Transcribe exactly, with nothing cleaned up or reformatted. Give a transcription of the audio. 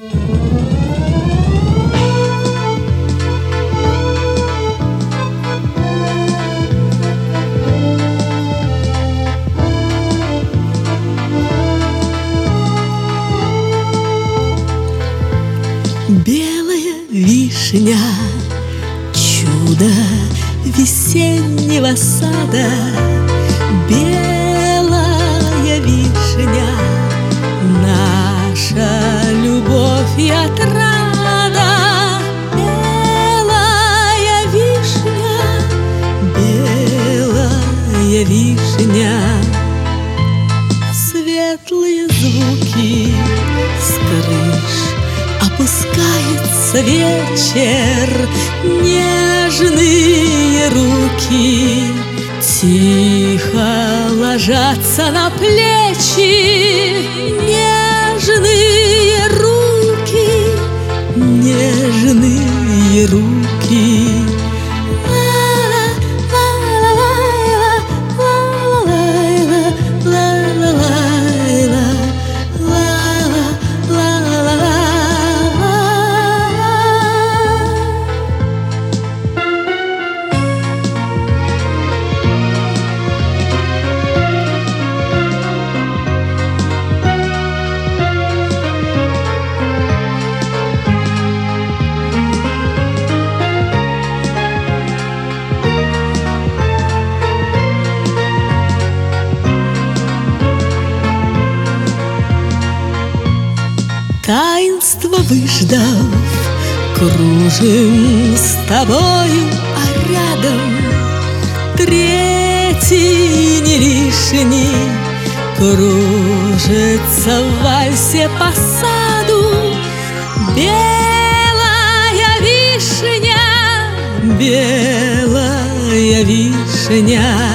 Белая вишня, чудо весеннего сада, белая вишня, наша любовь и отрада. Белая вишня, белая вишня, светлые звуки с крыш. Опускается вечер, нежные руки тихо ложатся на плечи. Нежные руки, нежные руки. Таинство выждав, кружим с тобою, а рядом третий не лишний кружится в вальсе по саду. Белая вишня, белая вишня,